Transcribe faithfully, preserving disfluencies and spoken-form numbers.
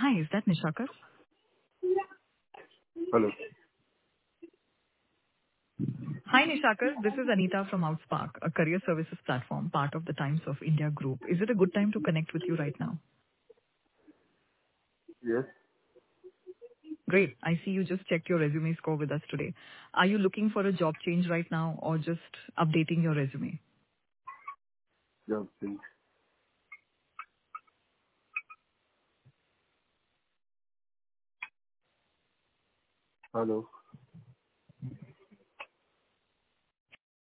Hi, is that Nishakar? Hello. Hi, Nishakar. This is Anita from Outspark, a career services platform, part of the Times of India group. Is it a good time to connect with you right now? Yes. Great. I see you just checked your resume score with us today. Are you looking for a job change right now or just updating your resume? Job change. Hello.